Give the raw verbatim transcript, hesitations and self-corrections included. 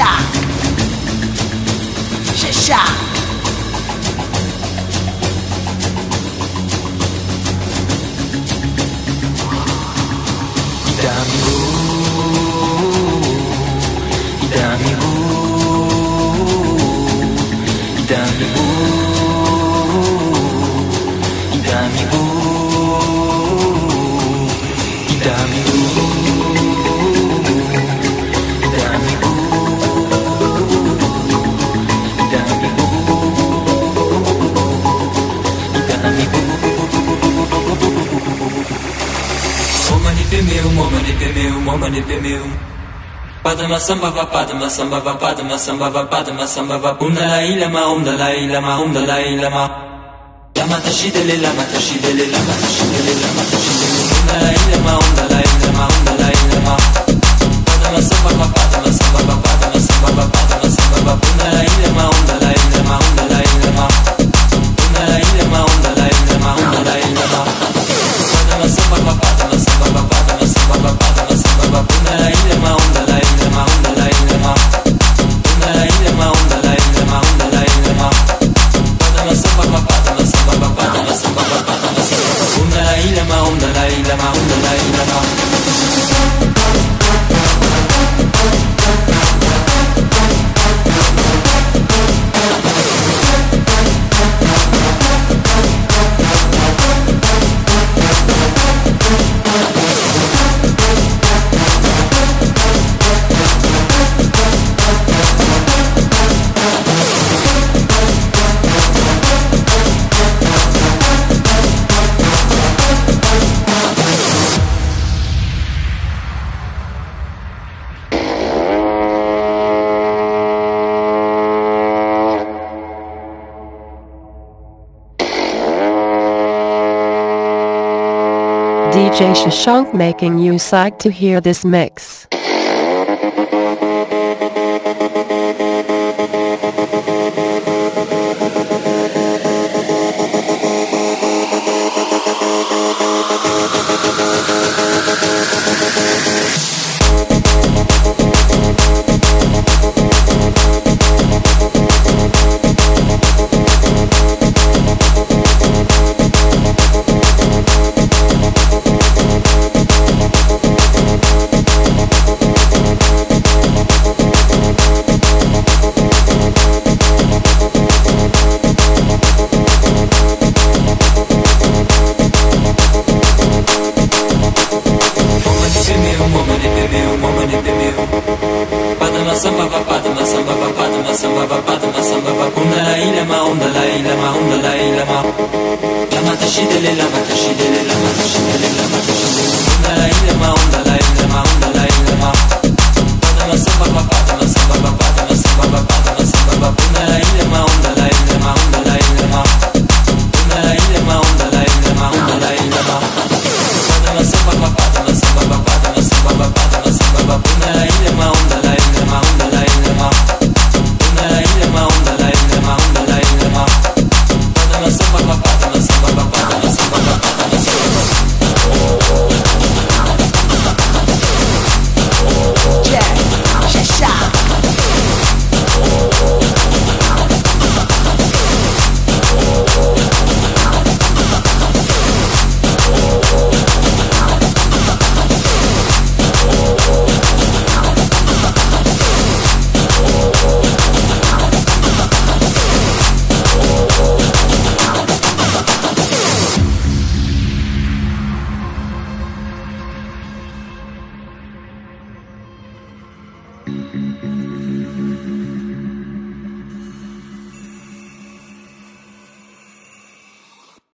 Shashak, Shashak. Idamigo, Idamigo, Idamigo, Idamigo, Idamigo, Idamigo, Idamigo, Momani pemeu, momani pemeu. Padma samba va, padma samba va, padma samba va, padma samba va. Um dalai lama, um dalai lama, um dalai lama. Lama tashidele, lama tashidele, lama tashidele, lama tashidele. Um dalai lama, um dalai lama, um dalai lama. Padma samba va, padma samba va, padma samba va, padma samba va. Um dalai lama, um dalai lama, um dalai lama. Um dalai lama, um dalai lama, um dalai lama. Padma samba va, padma samba va, padma samba va, padma samba va. Um dalai lama, um dalai lama, um dalai lama. Um dalai lama, um dalai lama, um dalai lama. Padma samba va, padma samba va, padma samba va, padma samba va. Um dalai lama, um dalai lama, um dalai lama. D J Shashank making you psyched to hear this mix. Samba va, padma samba va, padma samba va, padma samba va. Um dalai lama, um dalai lama, um dalai lama. Lama tashidele, lama tashidele, lama tashidele, lama tashidele. Um dalai lama, um dalai lama, um dalai lama. Padma samba va, padma samba va, padma samba va, padma samba va. Um dalai lama, um dalai lama, um dalai lama. Um dalai lama, um dalai lama, um dalai lama. Padma samba va, padma samba va, padma samba va, padma samba va. Um dalai lama, um dalai lama, um dalai lama. Um dalai lama, um dalai lama, um dalai lama. Padma samba va, padma samba va, padma samba va, padma samba va. Jack, Shashak. Thank you.